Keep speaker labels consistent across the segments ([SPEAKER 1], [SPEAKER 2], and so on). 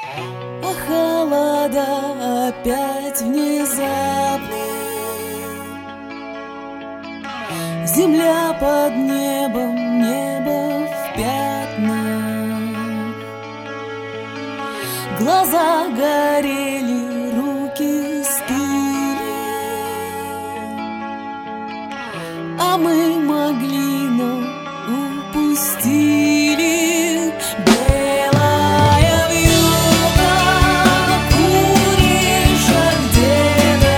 [SPEAKER 1] А холода опять внезапны. Земля под небом, небо в пятнах. Глаза горели, руки стыли, а мы могли, но упустили. Белая вьюга, куришь где-то,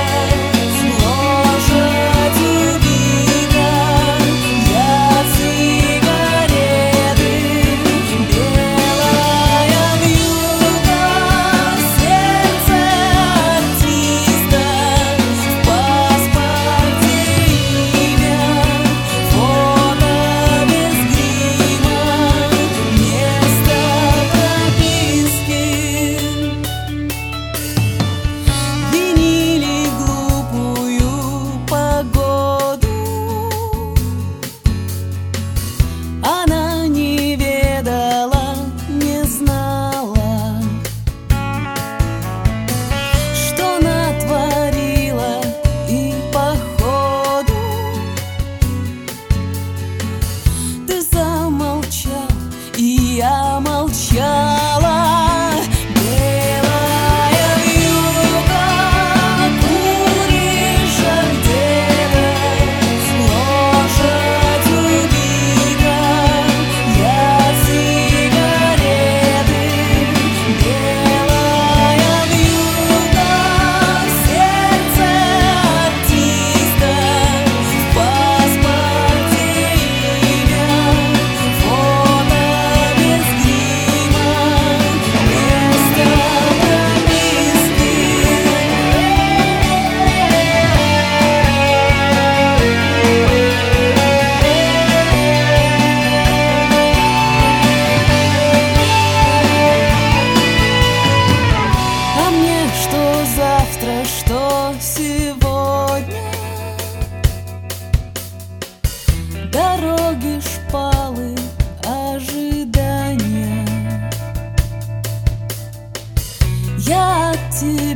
[SPEAKER 1] лошадь убита, я сигареты. Белая вьюга, сердце артиста, в паспорте имя, фото без грима, место прописки. Винили глупую погоду, она не ведала, не знала, что натворила, и походу ты замолчал, и я молчала. Белая вьюга, куришь где-то, лошадь убита, я сигареты. Белая вьюга, сердце артиста, в паспорте имя, фото без грима, место прописки. А мне что завтра, что сегодня? Дороги, шпалы, ожидания. Я от тебя